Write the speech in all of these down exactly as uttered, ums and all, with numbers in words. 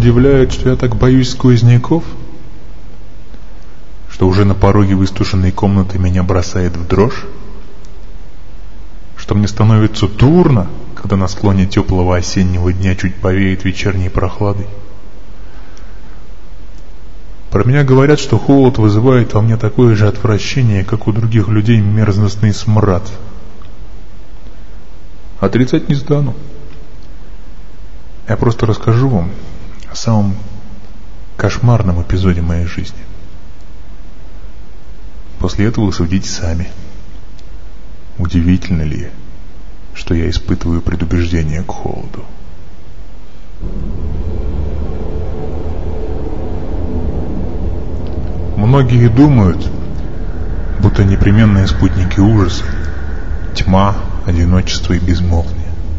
удивляет, что я так боюсь сквозняков? Что уже на пороге выстуженной комнаты меня бросает в дрожь? Что мне становится дурно, когда на склоне теплого осеннего дня чуть повеет вечерней прохладой? Про меня говорят, что холод вызывает во мне такое же отвращение, как у других людей мерзностный смрад. Отрицать не стану. Я просто расскажу вам о самом кошмарном эпизоде моей жизни. После этого вы судите сами. Удивительно ли, что я испытываю предубеждение к холоду? Многие думают, будто непременные спутники ужаса — тьма, одиночество и безмолвие.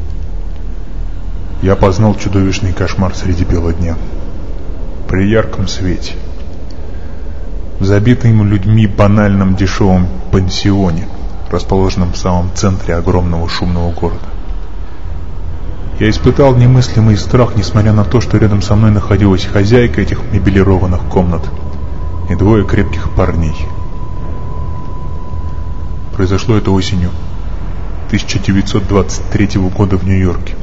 Я познал чудовищный кошмар среди бела дня, при ярком свете, в забитом людьми банальном дешевом пансионе, расположенном в самом центре огромного шумного города. Я испытал немыслимый страх, несмотря на то, что рядом со мной находилась хозяйка этих мебелированных комнат и двое крепких парней. Произошло это осенью тысяча девятьсот двадцать третьего года в Нью-Йорке.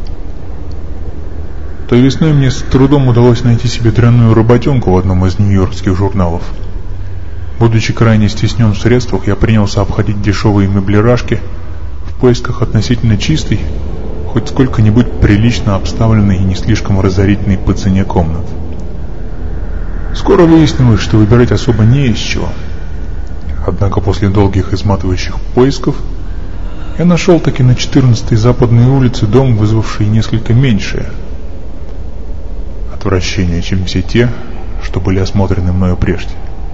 Той весной мне с трудом удалось найти себе дрянную работенку в одном из нью-йоркских журналов. Будучи крайне стеснен в средствах, я принялся обходить дешевые меблирашки в поисках относительно чистой, хоть сколько-нибудь прилично обставленной и не слишком разорительной по цене комнат. Скоро выяснилось, что выбирать особо не из чего. Однако после долгих изматывающих поисков я нашел таки на четырнадцатой западной улице дом, вызвавший несколько меньшее отвращение, чем все те, что были осмотрены мною прежде.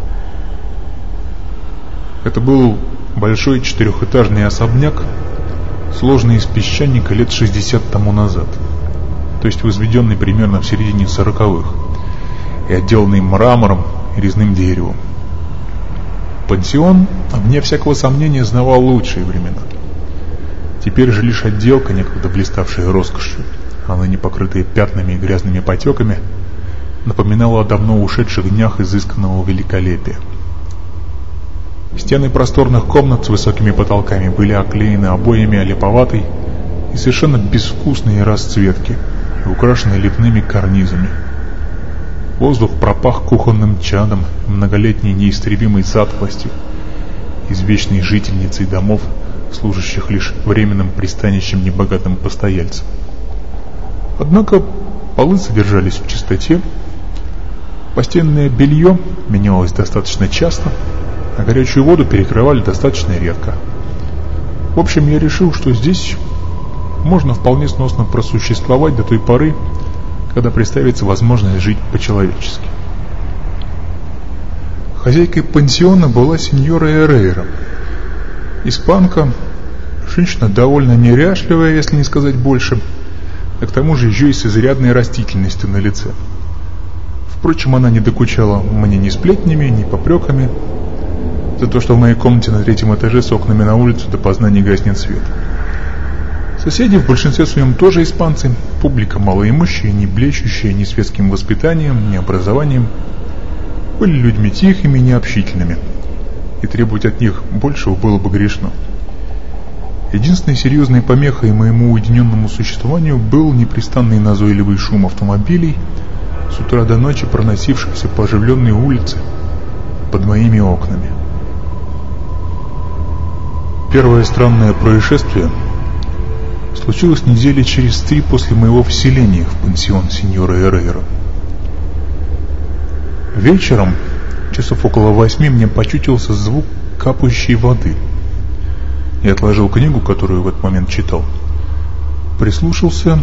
Это был большой четырехэтажный особняк, сложный из песчаника лет шестьдесят тому назад, то есть возведенный примерно в середине сороковых и отделанный мрамором и резным деревом. Пансион, вне всякого сомнения, знавал лучшие времена. Теперь же лишь отделка, некогда блиставшая роскошью, а ныне покрытая пятнами и грязными потеками, напоминала о давно ушедших днях изысканного великолепия. Стены просторных комнат с высокими потолками были оклеены обоями олиповатой и совершенно безвкусной расцветки и украшены лепными карнизами. Воздух пропах кухонным чадом, многолетней неистребимой затхлостью, извечной жительницей домов, служащих лишь временным пристанищем небогатым постояльцам. Однако полы содержались в чистоте, постельное белье менялось достаточно часто, а горячую воду перекрывали достаточно редко. В общем, я решил, что здесь можно вполне сносно просуществовать до той поры, когда представится возможность жить по-человечески. Хозяйкой пансиона была сеньора Эрейра, испанка, женщина довольно неряшливая, если не сказать больше, а к тому же еще и с изрядной растительностью на лице. Впрочем, она не докучала мне ни сплетнями, ни попреками за то, что в моей комнате на третьем этаже с окнами на улицу допоздна не гаснет свет. Соседи в большинстве своем тоже испанцы, публика малоимущая, не блещущая ни светским воспитанием, ни образованием, были людьми тихими и необщительными, и требовать от них большего было бы грешно. Единственной серьезной помехой моему уединенному существованию был непрестанный назойливый шум автомобилей, с утра до ночи проносившихся по оживленной улице под моими окнами. Первое странное происшествие случилось недели через три после моего вселения в пансион сеньора Эрейра. Вечером, часов около восьми, мне почудился звук капающей воды. Я отложил книгу, которую в этот момент читал, прислушался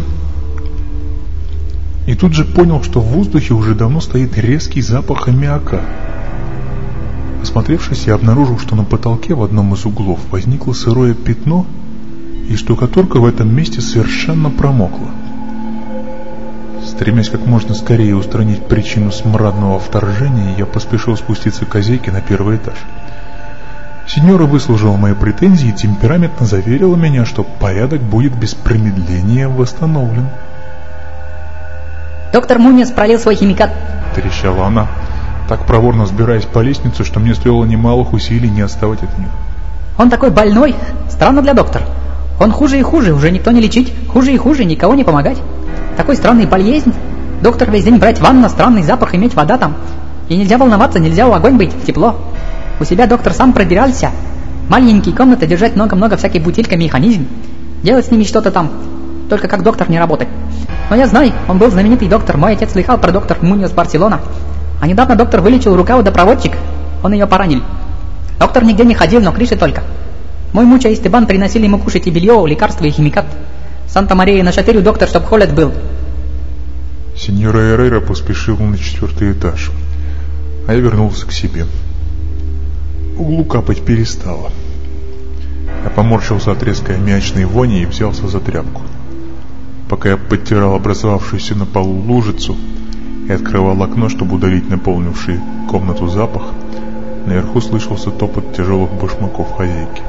и тут же понял, что в воздухе уже давно стоит резкий запах аммиака. Осмотревшись, я обнаружил, что на потолке в одном из углов возникло сырое пятно, и штукатурка в этом месте совершенно промокла. Стремясь как можно скорее устранить причину смрадного вторжения, я поспешил спуститься к хозяйке на первый этаж. Сеньора выслушала мои претензии и темпераментно заверила меня, что порядок будет без промедления восстановлен. Доктор Муньос пролил свой химикат. Трещала она, так проворно взбираясь по лестнице, что мне стоило немалых усилий не отставать от нее. Он такой больной. Странно для доктора. Он хуже и хуже, уже никто не лечить. Хуже и хуже, никого не помогать. Такой странный болезнь. Доктор весь день брать ванну, странный запах, иметь вода там. И нельзя волноваться, нельзя у огонь быть, тепло. У себя доктор сам проверялся. Маленькие комнаты, держать много-много всяких бутыльками механизм. Делать с ними что-то там. Только как доктор не работать. Но я знаю, он был знаменитый доктор. Мой отец слыхал про доктор Муньос Барселона. А недавно доктор вылечил рука водопроводчик. Он ее поранил. Доктор нигде не ходил, но крыши только. Мой муча и Стебан приносили ему кушать и белье, лекарства и химикат. Санта-Мария на шатырю доктор, чтоб холод был. Сеньора Эррера поспешил на четвертый этаж, а я вернулся к себе. В углу капать перестало. Я поморщился от резкой аммиачной вони и взялся за тряпку. Пока я подтирал образовавшуюся на полу лужицу и открывал окно, чтобы удалить наполнивший комнату запах, наверху слышался топот тяжелых башмаков хозяйки.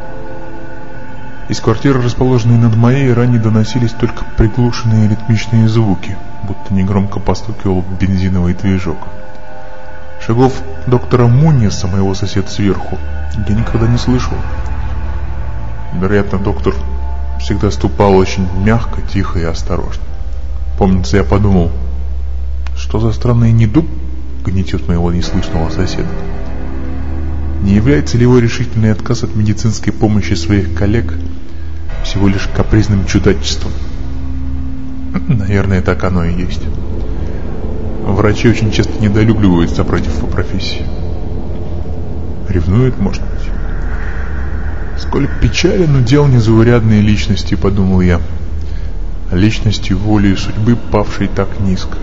Из квартиры, расположенной над моей, ранее доносились только приглушенные ритмичные звуки, будто негромко постукивал бензиновый движок. Шагов доктора Муньоса, моего соседа сверху, я никогда не слышал. Вероятно, доктор всегда ступал очень мягко, тихо и осторожно. Помнится, я подумал, что за странный недуг гнетет моего неслышного соседа. Не является ли его решительный отказ от медицинской помощи своих коллег всего лишь капризным чудачеством? Наверное, так оно и есть. Врачи очень часто недолюбливают собратьев по профессии. Ревнуют, может быть. Сколь печален удел незаурядной личности, подумал я. Личности волей судьбы, павшей так низко.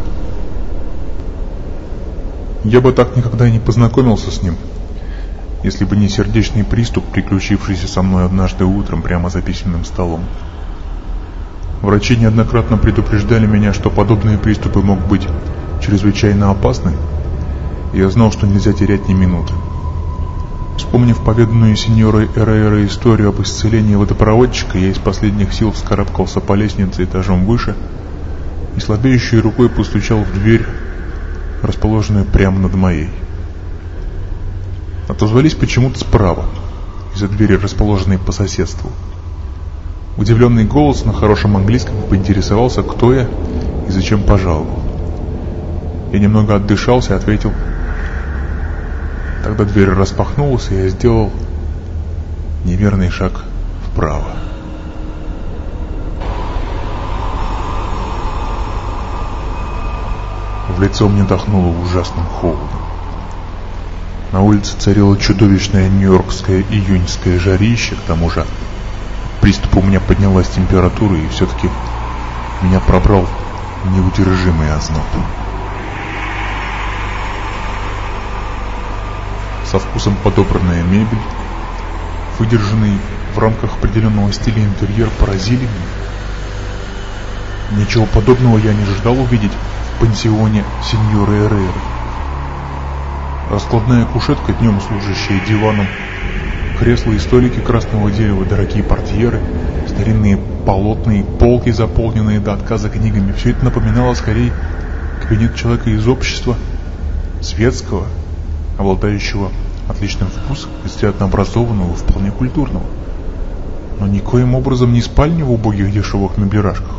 Я бы так никогда и не познакомился с ним, если бы не сердечный приступ, приключившийся со мной однажды утром прямо за письменным столом. Врачи неоднократно предупреждали меня, что подобные приступы могут быть чрезвычайно опасны, и я знал, что нельзя терять ни минуты. Вспомнив поведанную сеньорой Эррера историю об исцелении водопроводчика, я из последних сил вскарабкался по лестнице этажом выше и слабеющей рукой постучал в дверь, расположенную прямо над моей. Отозвались почему-то справа, из-за двери, расположенной по соседству. Удивленный голос на хорошем английском поинтересовался, кто я и зачем пожаловал. Я немного отдышался и ответил. Тогда дверь распахнулась, и я сделал неверный шаг вправо. В лицо мне дохнуло ужасным холодом. На улице царило чудовищное нью-йоркское июньское жарище, к тому же приступ у меня поднялась температура, и все-таки меня пробрал неудержимый озноб. Со вкусом подобранная мебель, выдержанный в рамках определенного стиля интерьер, поразили меня. Ничего подобного я не ожидал увидеть в пансионе сеньоры Эрреры. Раскладная кушетка, днем служащая диваном, кресла и столики красного дерева, дорогие портьеры, старинные полотна, полки, заполненные до отказа книгами. Все это напоминало скорее кабинет человека из общества, светского, обладающего отличным вкусом, естественно образованного, вполне культурного, но никоим образом не спальня в убогих дешевых меблирашках.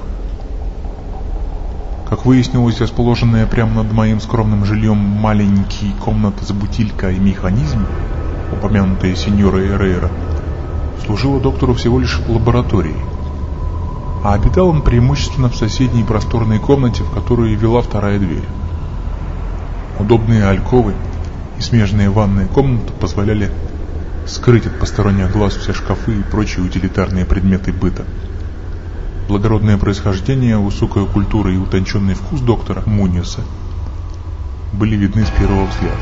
Как выяснилось, расположенная прямо над моим скромным жильем маленькие комнаты с бутилькой и механизм, упомянутая сеньора Эррера, служила доктору всего лишь лабораторией, а обитал он преимущественно в соседней просторной комнате, в которую вела вторая дверь. Удобные альковы и смежные ванные комнаты позволяли скрыть от посторонних глаз все шкафы и прочие утилитарные предметы быта. Благородное происхождение, высокая культура и утонченный вкус доктора Муньоса были видны с первого взгляда.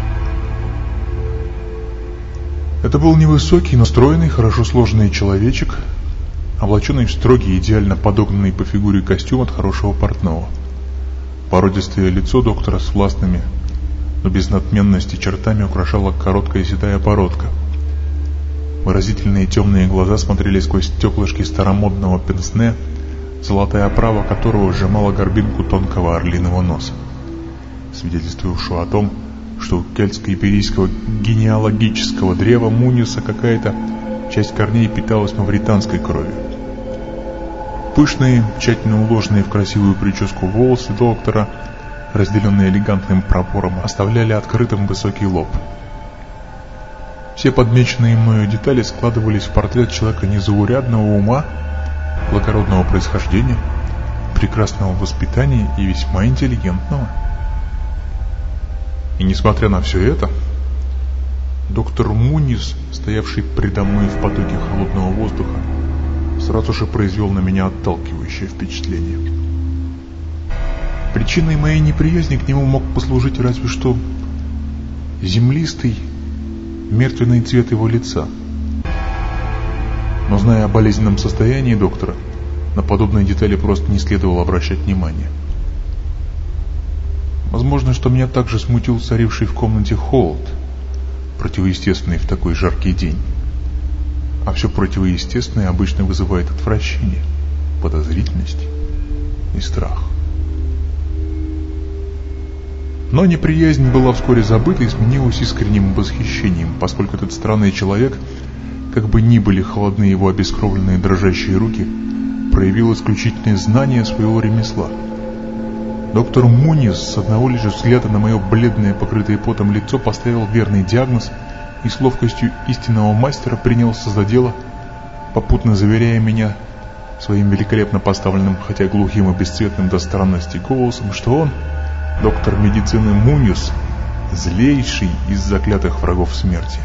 Это был невысокий, но стройный, хорошо сложенный человечек, облаченный в строгий, идеально подогнанный по фигуре костюм от хорошего портного. Породистое лицо доктора с властными, но без надменности чертами украшала короткая седая бородка. Выразительные темные глаза смотрели сквозь стеклышки старомодного пенсне золотая оправа которого сжимала горбинку тонкого орлиного носа, свидетельствовавшую о том, что у кельтско-иберийского генеалогического древа Муниуса какая-то часть корней питалась мавританской кровью. Пышные, тщательно уложенные в красивую прическу волосы доктора, разделенные элегантным пробором, оставляли открытым высокий лоб. Все подмеченные мною детали складывались в портрет человека незаурядного ума, благородного происхождения, прекрасного воспитания и весьма интеллигентного. И несмотря на все это, доктор Муниус, стоявший предо мной в потоке холодного воздуха, сразу же произвел на меня отталкивающее впечатление. Причиной моей неприязни к нему мог послужить разве что землистый, мертвенный цвет его лица. Но зная о болезненном состоянии доктора, на подобные детали просто не следовало обращать внимания. Возможно, что меня также смутил царивший в комнате холод, противоестественный в такой жаркий день. А все противоестественное обычно вызывает отвращение, подозрительность и страх. Но неприязнь была вскоре забыта и сменилась искренним восхищением, поскольку этот странный человек, как бы ни были холодны его обескровленные дрожащие руки, проявил исключительное знание своего ремесла. Доктор Муниус с одного лишь взгляда на мое бледное, покрытое потом лицо поставил верный диагноз и с ловкостью истинного мастера принялся за дело, попутно заверяя меня своим великолепно поставленным, хотя глухим и бесцветным до странности голосом, что он, доктор медицины Муниус, злейший из заклятых врагов смерти.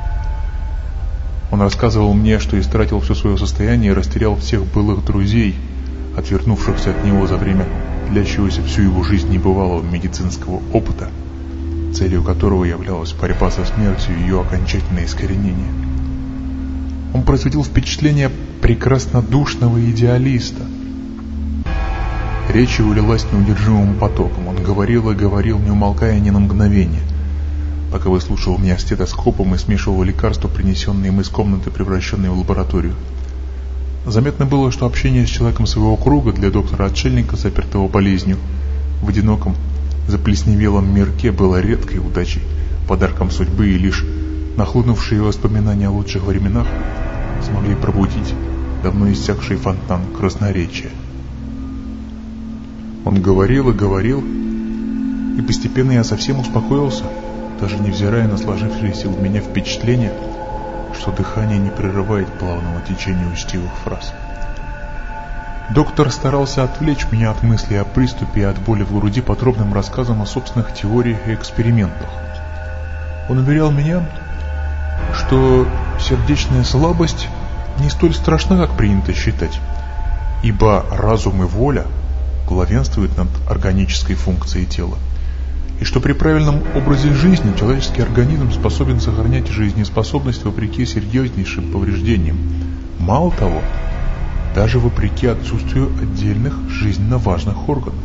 Он рассказывал мне, что истратил все свое состояние и растерял всех былых друзей, отвернувшихся от него за время длящегося всю его жизнь небывалого медицинского опыта, целью которого являлась борьба со смертью и ее окончательное искоренение. Он производил впечатление прекраснодушного идеалиста. Речь его лилась неудержимым потоком. Он говорил и говорил, не умолкая ни на мгновение, пока выслушивал меня стетоскопом и смешивал лекарства, принесенные им из комнаты, превращенные в лабораторию. Заметно было, что общение с человеком своего круга для доктора-отшельника, запертого болезнью, в одиноком, заплесневелом мирке было редкой удачей, подарком судьбы, и лишь нахлынувшие воспоминания о лучших временах смогли пробудить давно иссякший фонтан красноречия. Он говорил и говорил, и постепенно я совсем успокоился, даже невзирая на сложившееся у меня впечатление, что дыхание не прерывает плавного течения учтивых фраз. Доктор старался отвлечь меня от мыслей о приступе и от боли в груди подробным рассказом о собственных теориях и экспериментах. Он уверял меня, что сердечная слабость не столь страшна, как принято считать, ибо разум и воля главенствуют над органической функцией тела, и что при правильном образе жизни человеческий организм способен сохранять жизнеспособность вопреки серьезнейшим повреждениям. Мало того, даже вопреки отсутствию отдельных жизненно важных органов.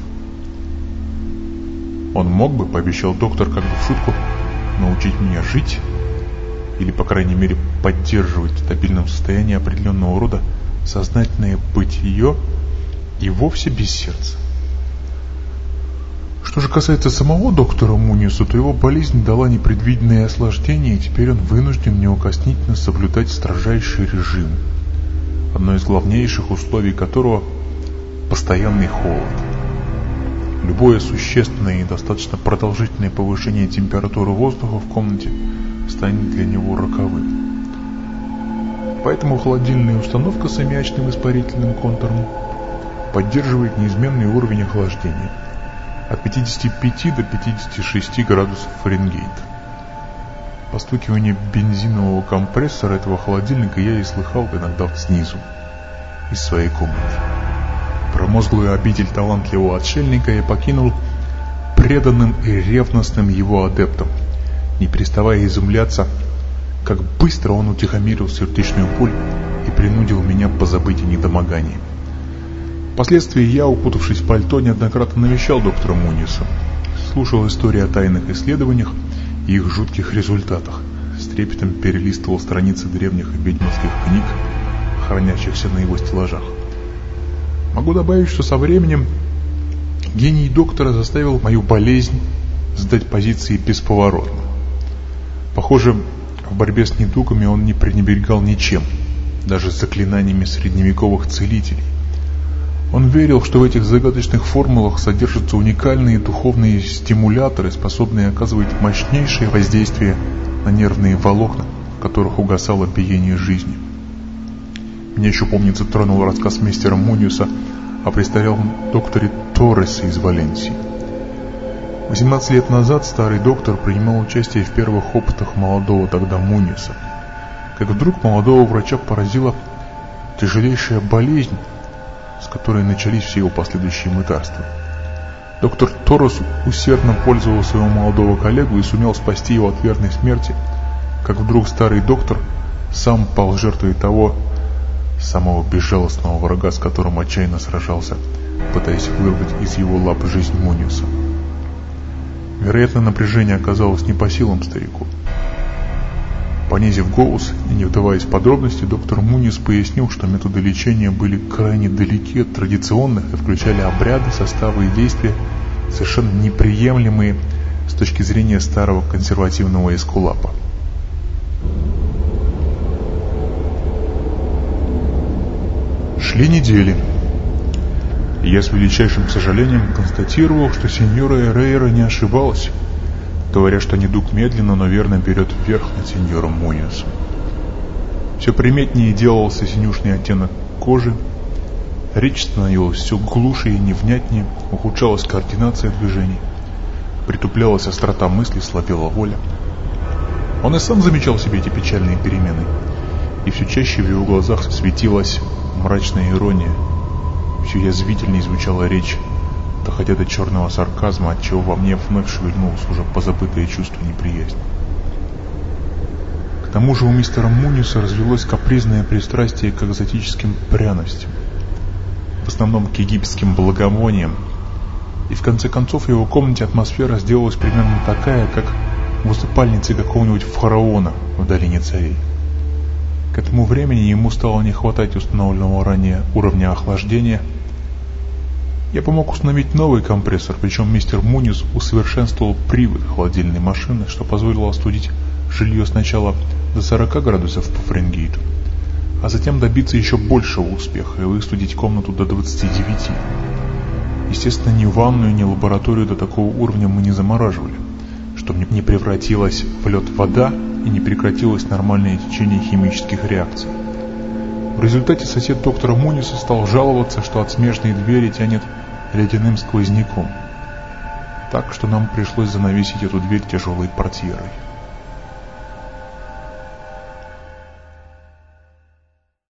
Он мог бы, пообещал доктор как бы в шутку, научить меня жить, или, по крайней мере, поддерживать в стабильном состоянии определенного рода сознательное бытие и вовсе без сердца. Что же касается самого доктора Муниуса, то его болезнь дала непредвиденные осложнения, и теперь он вынужден неукоснительно соблюдать строжайший режим, одно из главнейших условий которого – постоянный холод. Любое существенное и достаточно продолжительное повышение температуры воздуха в комнате станет для него роковым. Поэтому холодильная установка с аммиачным испарительным контуром поддерживает неизменный уровень охлаждения от пятидесяти пяти до пятидесяти шести градусов Фаренгейта. Постукивание бензинового компрессора этого холодильника я и слыхал иногда снизу, из своей комнаты. Промозглую обитель талантливого отшельника я покинул преданным и ревностным его адептом, не переставая изумляться, как быстро он утихомирил сердечную боль и принудил меня позабыть о недомогании. Впоследствии я, укутавшись в пальто, неоднократно навещал доктора Муниуса, слушал истории о тайных исследованиях и их жутких результатах, с трепетом перелистывал страницы древних ведьмовских книг, хранящихся на его стеллажах. Могу добавить, что со временем гений доктора заставил мою болезнь сдать позиции бесповоротно. Похоже, в борьбе с недугами он не пренебрегал ничем, даже заклинаниями средневековых целителей. Он верил, что в этих загадочных формулах содержатся уникальные духовные стимуляторы, способные оказывать мощнейшее воздействие на нервные волокна, в которых угасало биение жизни. Меня еще, помнится, тронул рассказ мистера Муниуса о престарелом докторе Торресе из Валенсии. восемнадцать лет назад старый доктор принимал участие в первых опытах молодого тогда Муниуса. Как вдруг молодого врача поразила тяжелейшая болезнь, с которой начались все его последующие мытарства. Доктор Торрес усердно пользовал своего молодого коллегу и сумел спасти его от верной смерти, как вдруг старый доктор сам пал жертвой того самого безжалостного врага, с которым отчаянно сражался, пытаясь вырвать из его лап жизнь Муниуса. Вероятно, напряжение оказалось не по силам старику. Понизив голос и не вдаваясь в подробности, доктор Муниус пояснил, что методы лечения были крайне далеки от традиционных и включали обряды, составы и действия, совершенно неприемлемые с точки зрения старого консервативного эскулапа. Шли недели. И я с величайшим сожалением констатировал, что сеньора Эрейра не ошибалась, говоря, что недуг медленно, но верно берет вверх над сеньором Муниусом. Все приметнее делался синюшный оттенок кожи, речь становилась все глуше и невнятнее, ухудшалась координация движений, притуплялась острота мысли, слабела воля. Он и сам замечал в себе эти печальные перемены, и все чаще в его глазах светилась мрачная ирония, все язвительней звучала речь, доходя до черного сарказма, отчего во мне вновь шевельнулось уже позабытое чувство неприязни. К тому же у мистера Муниуса развелось капризное пристрастие к экзотическим пряностям, в основном к египетским благовониям, и в конце концов в его комнате атмосфера сделалась примерно такая, как в усыпальнице какого-нибудь фараона в долине царей. К этому времени ему стало не хватать установленного ранее уровня охлаждения. Я помог установить новый компрессор, причем мистер Муниус усовершенствовал привод холодильной машины, что позволило остудить жилье сначала до сорока градусов по Фаренгейту, а затем добиться еще большего успеха и выстудить комнату до двадцати девяти. Естественно, ни ванную, ни лабораторию до такого уровня мы не замораживали, чтобы не превратилась в лед вода и не прекратилось нормальное течение химических реакций. В результате сосед доктора Муниуса стал жаловаться, что от смежной двери тянет ледяным сквозняком, так что нам пришлось занавесить эту дверь тяжелой портьерой.